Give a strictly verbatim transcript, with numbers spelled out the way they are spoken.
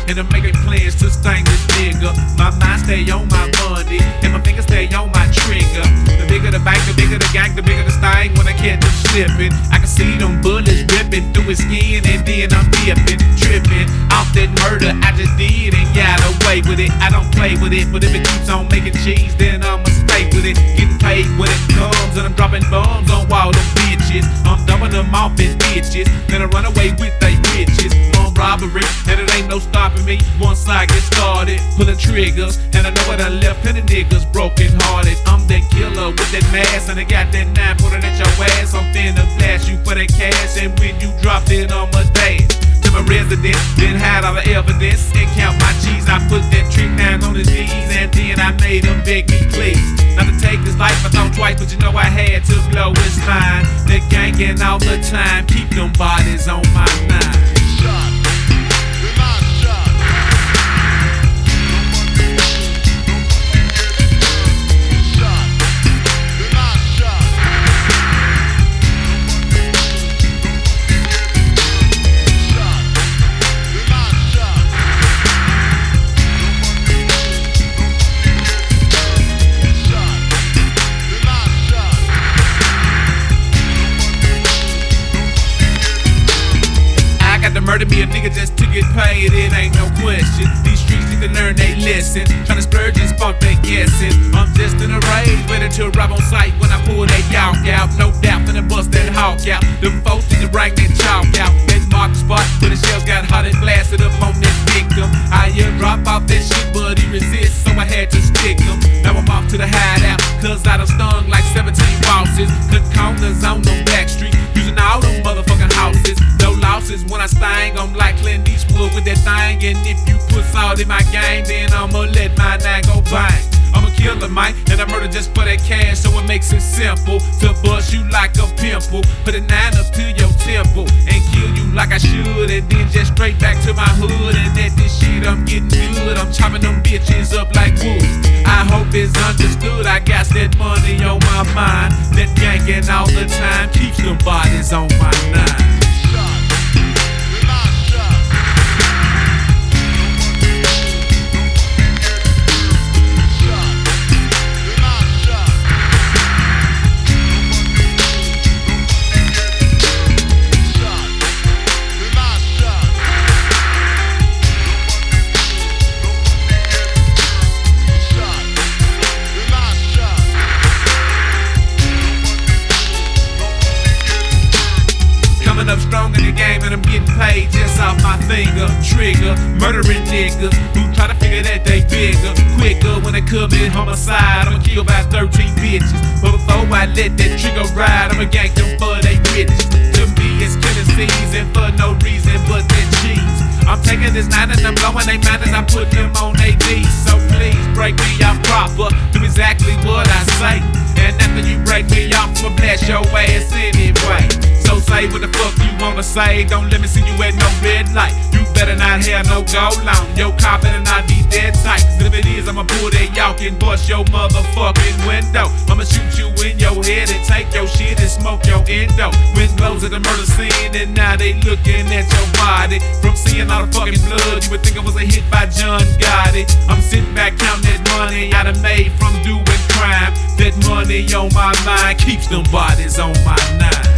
and I'm making plans to sting this nigga. My mind stay on my money, and my fingers stay on my trigger. The bigger the bank, the bigger the gang, the bigger the sting. When I catch him slipping, I can see them bullets ripping through his skin, and then I'm dipping, tripping off that murder I just did and got away with it. I don't play with it, but if it keeps on making cheese, then I'ma stay with it. Getting paid when it comes, and I'm dropping bombs on all them bitches. I'm dumping them off in bitches, then I run away with they bitches. On robbery, and it ain't no stopping me once I get started. Pulling triggers, and I know what I left plenty niggas broken hearted. I'm that killer with that mask, and I got that nine pointed at your ass. I'm finna blast you for that cash, and when you drop it, I'ma dash to my residence, then hide all the evidence and count my G's. I put that trick down on his knees, and then I made him beg me please not to take this life. I thought twice, but you know I had to blow his line. That gangin' all the time, keep them bodies on my mind. Murder me, a nigga just to get paid, it ain't no question. These streets need to learn they lesson. Tryna splurge and spark they guessing. I'm just in a rage, ready to arrive on sight when I pull that yawk out. No doubt, finna bust that hawk out. Them folks need to bring that chalk out. That mark spot where the shells got hot and blasted up on that victim. I yeah, drop off that shit, but he resists, so I had to stick him. Now I'm off to the hideout, cause I done stung like seventeen bosses. Cut corners on them back street, using all them motherfucking houses. No losses when I sting, I'm like Clint Eastwood with that thing. And if you put salt in my game, then I'ma let my nine go bang. I'm a killer, Mike, and I murder just for that cash, so it makes it simple to bust you like a pimple. Put a nine up to your temple and kill you like I should, and then just straight back to my hood. And at this shit I'm getting good, I'm chopping them bitches up like wood. I hope it's understood, I got that money on my mind. That gangin' all the time keeps them bodies on my nine. Up strong in the game, and I'm getting paid just off my finger trigger. Murdering niggas who try to figure that they bigger, quicker when they commit homicide. I'ma kill about thirteen bitches, but before I let that trigger ride, I'ma gank them for they riches. To me it's killing season for no reason but that cheese. I'm taking this nine and I'm blowing they mind as I put them on A D. So please break me off proper, do exactly what I say. And after you break me off, I'ma blast your ass anyway. So say what the fuck you wanna say, don't let me see you at no red light. You better not have no gold on your car, better not be dead tight. Cause if it is, I'ma pull that yawk and bust your motherfucking window. I'ma shoot you in your head and take your shit and smoke your endo. Windows at the murder scene, and now they looking at your body. From seeing all the fucking blood, you would think I was a hit by John Gotti. I'm sitting back counting that money I done made from doing crime. That money on my mind keeps them bodies on my nine.